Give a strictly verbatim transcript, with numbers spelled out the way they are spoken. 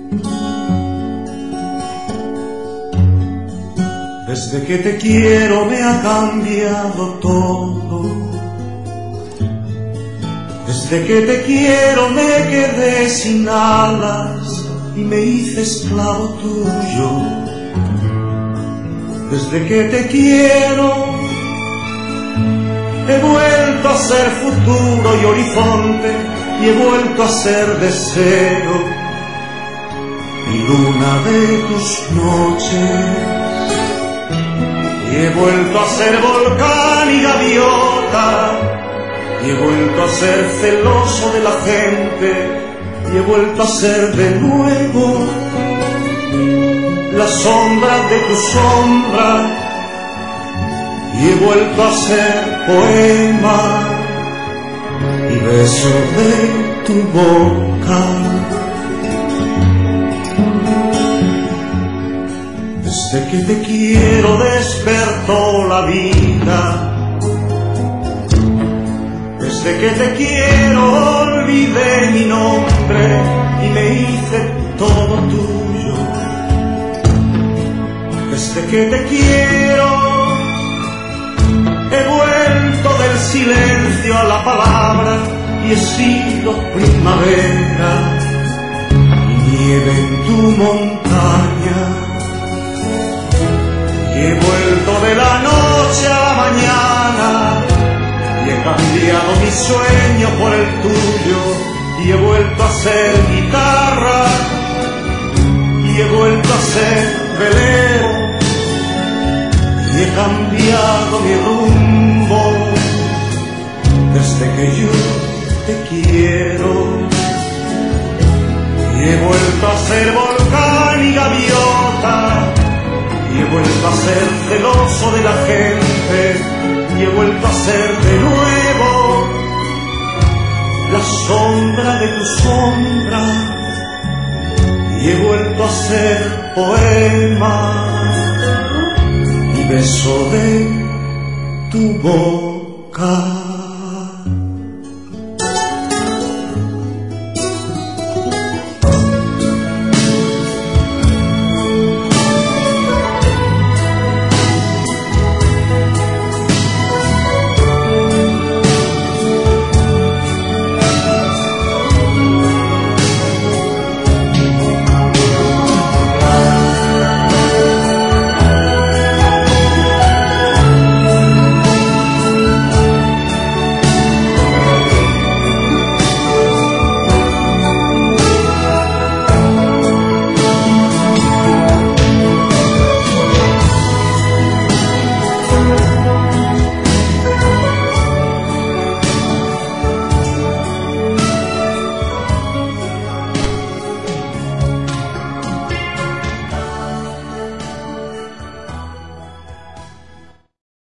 Desde que te quiero me ha cambiado todo. Desde que te quiero me quedé sin alas y me hice esclavo tuyo. Desde que te quiero he vuelto a ser futuro y horizonte, y he vuelto a ser deseo y luna de tus noches. Y he vuelto a ser volcán y gaviota, y he vuelto a ser celoso de la gente, y he vuelto a ser de nuevo la sombra de tu sombra, y he vuelto a ser poema y beso de tu boca. Desde que te quiero despertó la vida. Desde que te quiero olvidé mi nombre y me hice todo tuyo. Desde que te quiero he vuelto del silencio a la palabra y he sido primavera y nieve en tu montaña. Y he vuelto de la noche a la mañana y he cambiado mi sueño por el tuyo, y he vuelto a ser guitarra y he vuelto a ser velero, y he cambiado mi rumbo desde que yo te quiero. Y he vuelto a ser volcán y gaviota, y he vuelto a ser celoso de la gente, y he vuelto a ser de nuevo la sombra de tu sombra, y he vuelto a ser poema y beso de tu boca.